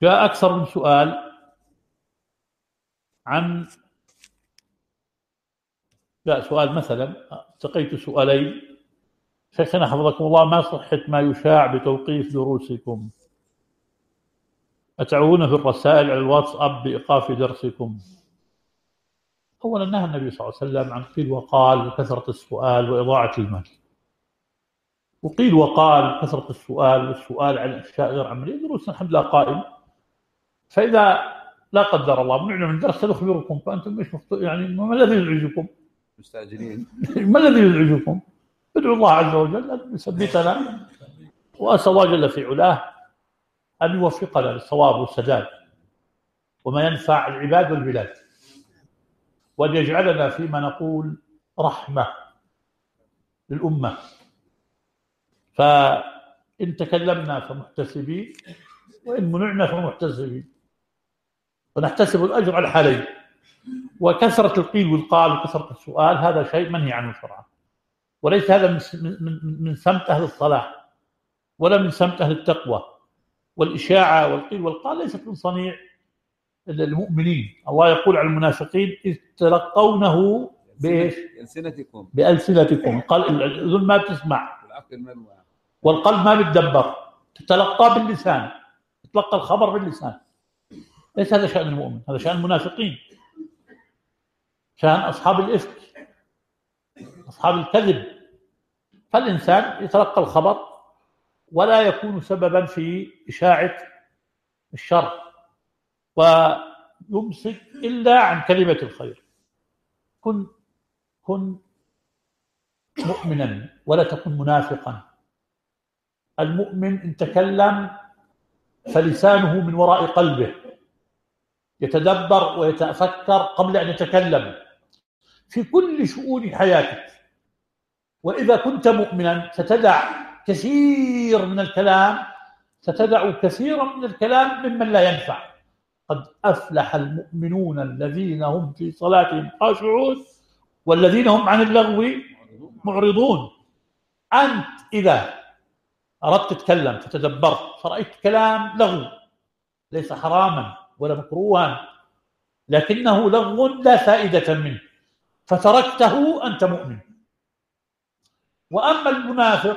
جاء أكثر من سؤال عن سؤال مثلا، التقيت سؤالين: شيخنا حفظكم الله، ما صحة ما يشاع بتوقيف دروسكم؟ أتعون في الرسائل على الواتساب بإيقاف درسكم؟ أولا نهى النبي صلى الله عليه وسلم عن قيل وقال وكثرة السؤال وإضاعة المال. وقيل وقال كثرة السؤال والسؤال عن أشياء غير عملية، دروسنا الحمد لله قائم. فإذا لا قدر الله منعنا من درس سنخبركم، فأنتم مش يعني ما الذي يزعجكم؟ مستعجلين. ما الذي يزعجكم؟ ادعوا الله عز وجل أن يثبتنا، وأسأل الله جل في علاه أن يوفقنا للصواب والسداد وما ينفع العباد والبلاد، وأن يجعلنا فيما نقول رحمة للأمة. فإن تكلمنا فمحتسبين، وإن منعنا فمحتسبين، ونحتسب الأجر على الحالين. وكثرة القيل والقال وكثرة السؤال هذا شيء منهي عنه شرعا، وليس هذا من سمت أهل الصلاح ولا من سمت أهل التقوى. والإشاعة والقيل والقال ليست من صنيع المؤمنين. الله يقول على المنافقين: إذ تلقونه بإيش؟ بألسنتكم. قال الأذن ما بتسمع والقلب ما بتدبر، تتلقى باللسان، تتلقى الخبر باللسان. ليس هذا شأن المؤمن، هذا شأن المنافقين، شأن أصحاب الإفك، أصحاب الكذب. فالإنسان يتلقى الخبر ولا يكون سببا في إشاعة الشر، ويمسك إلا عن كلمة الخير. كن مؤمنا ولا تكن منافقا. المؤمن إن تكلم فلسانه من وراء قلبه، يتدبر ويتفكر قبل أن يتكلم في كل شؤون حياتك. وإذا كنت مؤمنا ستدع كثير من الكلام ممن لا ينفع. قد أفلح المؤمنون الذين هم في صلاتهم خاشعون والذين هم عن اللغو معرضون. أنت إذا أردت تتكلم فتدبرت فرأيت كلام لغو ليس حراما ولا مكروها، لكنه لغو لا فائدة منه، فتركته، أنت مؤمن. وأما المنافق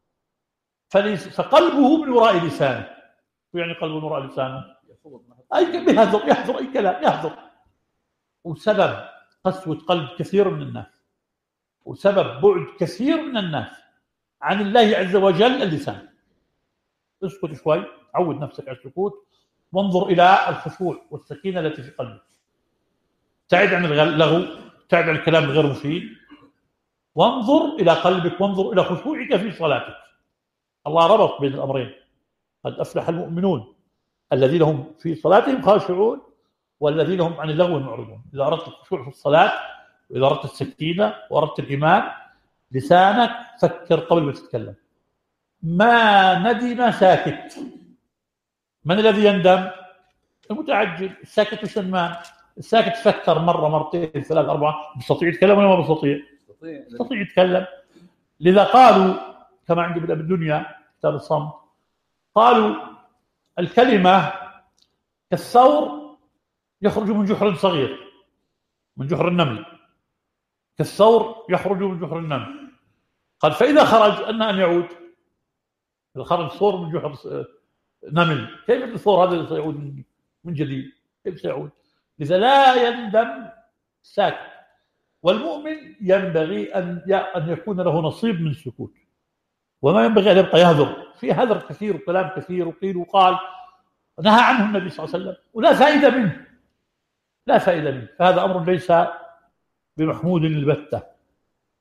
فقلبه من وراء لسانه. يعني قلبه من وراء لسانه أي يحضر أي كلام يحضر. وسبب قسوة قلب كثير من الناس، وسبب بعد كثير من الناس عن الله عز وجل اللسان. اسكت شوي، عود نفسك على السكوت، وانظر إلى الخشوع والسكينة التي في قلبك. ابتعد عن اللغو، ابتعد عن الكلام الغير مفيد، وانظر إلى قلبك، وانظر إلى خشوعك في صلاتك. الله ربط بين الأمرين: قد أفلح المؤمنون الذين هم في صلاتهم خاشعون والذين هم عن اللغو معرضون. إذا أردت الخشوع في الصلاة، وإذا أردت السكينة وأردت الإيمان، لسانك فكر قبل ما تتكلم. ما ندم ساكت. من الذي يندم؟ المتعجل. الساكت وش المان؟ الساكت فكر مرة مرتين ثلاث أربعة، بيستطيع يتكلم ولا ما بيستطيع؟ يستطيع يتكلم. لذا قالوا كما عند ابن الدنيا كتاب الصمت، قالوا الكلمة كالثور يخرج من جحر صغير، من جحر النمل. كالثور يخرج من جحر النمل. قال فإذا خرج أن يعود. إذا خرج ثور من جحر نمل، كيف الثور هذا سيعود من جديد؟ كيف سيعود؟ لذا لا يندم ساكت. والمؤمن ينبغي أن يكون له نصيب من السكوت، وما ينبغي أن يبقى يهذر. في هذر كثير وكلام كثير وقيل وقال نهى عنه النبي صلى الله عليه وسلم، ولا فائدة منه، لا فائدة منه. فهذا أمر ليس بمحمود البتة.